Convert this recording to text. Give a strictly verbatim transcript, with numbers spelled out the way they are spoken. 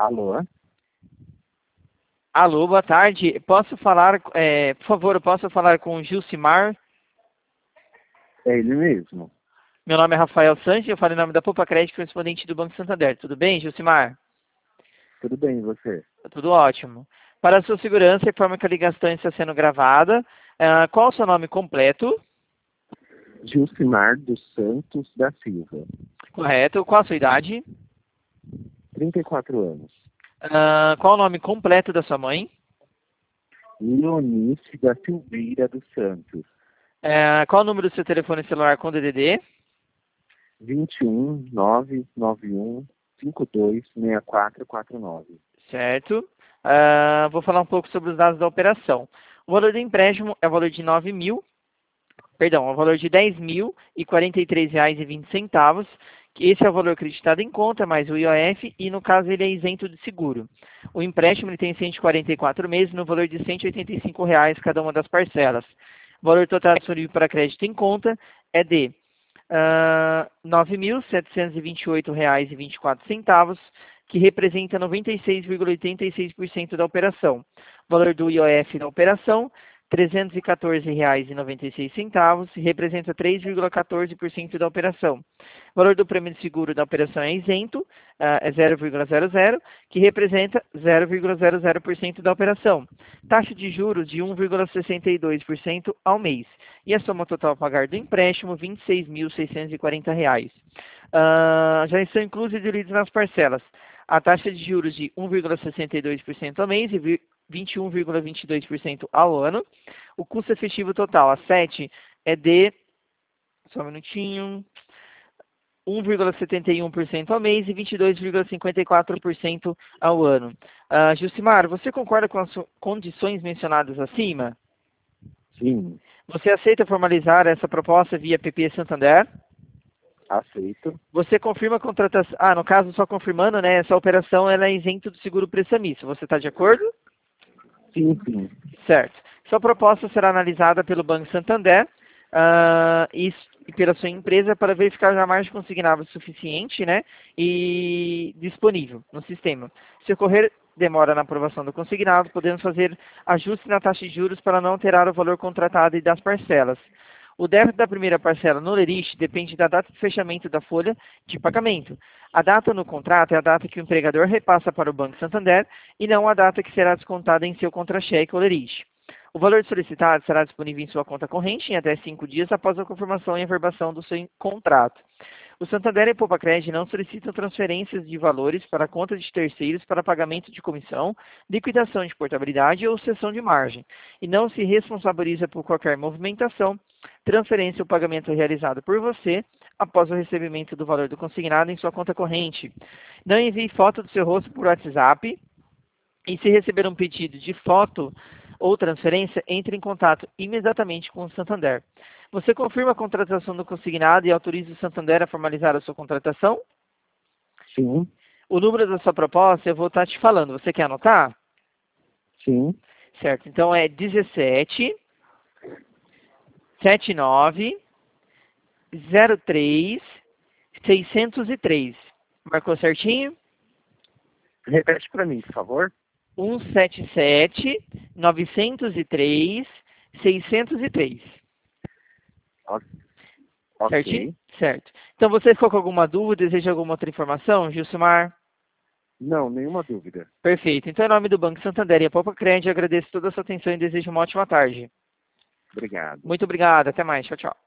Alô? Alô, boa tarde. Posso falar, é, por favor, eu posso falar com o Gilcimar? É ele mesmo. Meu nome é Rafael Sanches, eu falo em nome da Poupa Crédito, correspondente do Banco Santander. Tudo bem, Gilcimar? Tudo bem, e você? Tudo ótimo. Para a sua segurança, informo que a ligação está sendo gravada. Ah, qual o seu nome completo? Gilcimar dos Santos da Silva. Correto. Qual a sua idade? trinta e quatro anos. Ah, qual o nome completo da sua mãe? Leonice da Silveira dos Santos. Ah, qual o número do seu telefone celular com D D D? vinte e um, nove nove um, cinco dois, seis quatro quatro nove. Certo. Ah, vou falar um pouco sobre os dados da operação. O valor do empréstimo é o valor de nove mil, perdão, é o valor de dez mil e quarenta e três reais e vinte centavos. Que esse é o valor acreditado em conta, mais o I O F, e no caso ele é isento de seguro. O empréstimo ele tem cento e quarenta e quatro meses, no valor de cento e oitenta e cinco reais cada uma das parcelas. O valor total disponível para crédito em conta é de uh, nove mil setecentos e vinte e oito reais e vinte e quatro centavos, que representa noventa e seis vírgula oitenta e seis por cento da operação. O valor do I O F da operação, trezentos e quatorze reais e noventa e seis centavos, representa três vírgula quatorze por cento da operação. O valor do prêmio de seguro da operação é isento, uh, é zero vírgula zero zero, que representa zero vírgula zero zero por cento da operação. Taxa de juros de um vírgula sessenta e dois por cento ao mês. E a soma total a pagar do empréstimo, vinte e seis mil seiscentos e quarenta reais. Uh, já estão inclusos e diluídos nas parcelas. A taxa de juros de um vírgula sessenta e dois por cento ao mês e vinte e um vírgula vinte e dois por cento ao ano. O custo efetivo total a sete é de, só um minutinho, um vírgula setenta e um por cento ao mês e vinte e dois vírgula cinquenta e quatro por cento ao ano. Uh, Gilcimar, você concorda com as condições mencionadas acima? Sim. Você aceita formalizar essa proposta via P P Santander? Aceito. Você confirma a contratação... Ah, no caso, só confirmando, né? Essa operação ela é isento do seguro prestamiço. Você está de acordo? Sim, sim. Certo. Sua proposta será analisada pelo Banco Santander uh, e, e pela sua empresa para verificar a margem consignável suficiente, né, e disponível no sistema. Se ocorrer demora na aprovação do consignado, podemos fazer ajustes na taxa de juros para não alterar o valor contratado e das parcelas. O débito da primeira parcela no Lerich depende da data de fechamento da folha de pagamento. A data no contrato é a data que o empregador repassa para o Banco Santander e não a data que será descontada em seu contra-cheque ou Lerich. O valor solicitado será disponível em sua conta corrente em até cinco dias após a confirmação e averbação do seu contrato. O Santander e a Poupa Crédito não solicitam transferências de valores para contas de terceiros para pagamento de comissão, liquidação de portabilidade ou cessão de margem, e não se responsabiliza por qualquer movimentação, transferência ou pagamento realizado por você após o recebimento do valor do consignado em sua conta corrente. Não envie foto do seu rosto por WhatsApp e, se receber um pedido de foto ou transferência, entre em contato imediatamente com o Santander. Você confirma a contratação do consignado e autoriza o Santander a formalizar a sua contratação? Sim. O número da sua proposta eu vou estar te falando. Você quer anotar? Sim. Certo. Então é dezessete, setenta e nove, zero três, seiscentos e três. Marcou certinho? Repete para mim, por favor. cento e setenta e sete, novecentos e três, seiscentos e três. Ok. Certinho? Certo. Então você ficou com alguma dúvida, deseja alguma outra informação, Gilcimar? Não, nenhuma dúvida. Perfeito. Então, em nome do Banco Santander e a Poupa Crédito, agradeço toda a sua atenção e desejo uma ótima tarde. Obrigado. Muito obrigado. Até mais. Tchau, tchau.